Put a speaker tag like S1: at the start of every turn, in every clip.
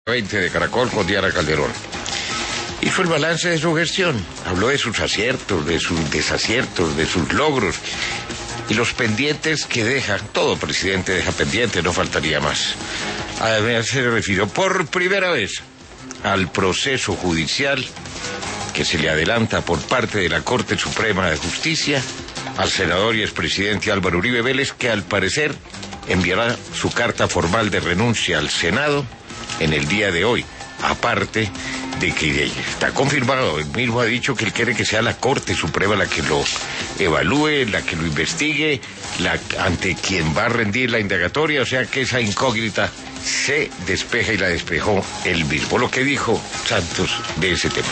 S1: 20 de Caracol con Diana Calderón. Hizo el balance de su gestión, habló de sus aciertos, de sus desaciertos, de sus logros y los pendientes que deja. Todo presidente deja pendientes, no faltaría más. Además se refirió por primera vez al proceso judicial que se le adelanta por parte de la Corte Suprema de Justicia al senador y expresidente Álvaro Uribe Vélez, que al parecer enviará su carta formal de renuncia al Senado en el día de hoy, aparte de que está confirmado, él mismo ha dicho que él quiere que sea la Corte Suprema la que lo evalúe, la que lo investigue, ante quien va a rendir la indagatoria, o sea que esa incógnita se despeja y la despejó él mismo. Lo que dijo Santos de ese tema.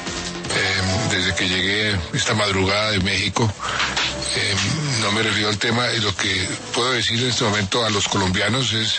S2: Desde que llegué esta madrugada de México, no me refiero al tema, y lo que puedo decir en este momento a los colombianos es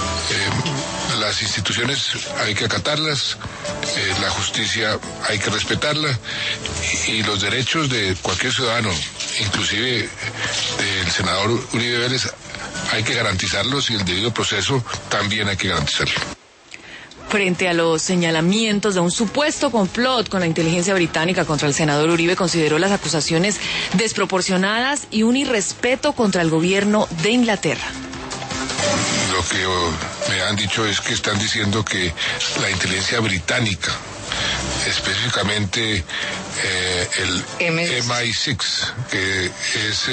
S2: las instituciones hay que acatarlas, la justicia hay que respetarla y los derechos de cualquier ciudadano, inclusive del senador Uribe Vélez, hay que garantizarlos y el debido proceso también hay que garantizarlo.
S3: Frente a los señalamientos de un supuesto complot con la inteligencia británica contra el senador Uribe, consideró las acusaciones desproporcionadas y un irrespeto contra el gobierno de Inglaterra.
S2: Lo que me han dicho es que están diciendo que la inteligencia británica, específicamente el MI6, que es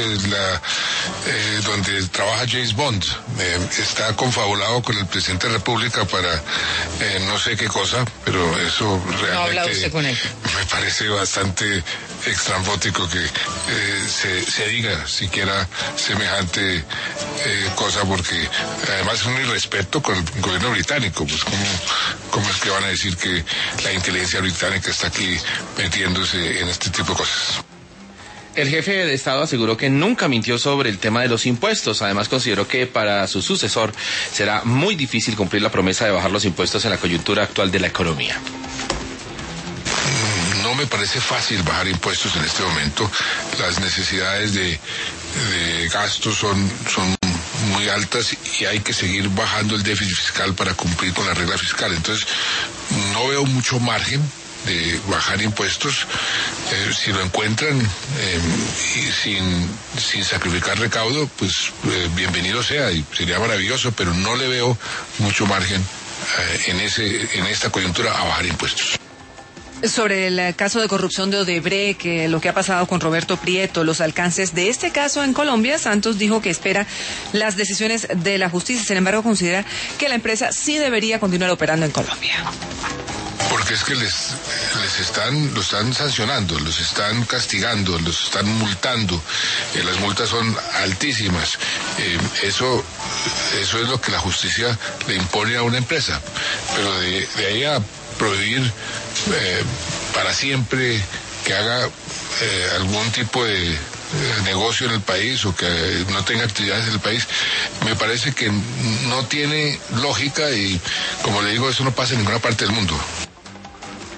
S2: donde trabaja James Bond, está confabulado con el presidente de la República para no sé qué cosa, pero eso realmente
S3: ¿No habla usted con él?
S2: Me parece bastante extrambótico que se diga siquiera semejante cosa, porque además es un irrespeto con el gobierno británico. Pues ¿cómo es que van a decir que la inteligencia británica está aquí metiéndose en este tipo de cosas?
S4: El jefe de Estado aseguró que nunca mintió sobre el tema de los impuestos. Además, consideró que para su sucesor será muy difícil cumplir la promesa de bajar los impuestos en la coyuntura actual de la economía.
S2: No me parece fácil bajar impuestos en este momento. Las necesidades de gastos son muy altas y hay que seguir bajando el déficit fiscal para cumplir con la regla fiscal. Entonces, no veo mucho margen de bajar impuestos. Si lo encuentran y sin sacrificar recaudo, pues bienvenido sea y sería maravilloso, pero no le veo mucho margen en esta coyuntura a bajar impuestos.
S5: Sobre el caso de corrupción de Odebrecht, lo que ha pasado con Roberto Prieto, los alcances de este caso en Colombia, Santos dijo que espera las decisiones de la justicia. Sin embargo, considera que la empresa sí debería continuar operando en Colombia.
S2: Porque es que lo están sancionando, los están castigando, los están multando. Las multas son altísimas. Eso es lo que la justicia le impone a una empresa. Pero de ahí a prohibir para siempre que haga algún tipo de negocio en el país o que no tenga actividades en el país, me parece que no tiene lógica y, como le digo, eso no pasa en ninguna parte del mundo.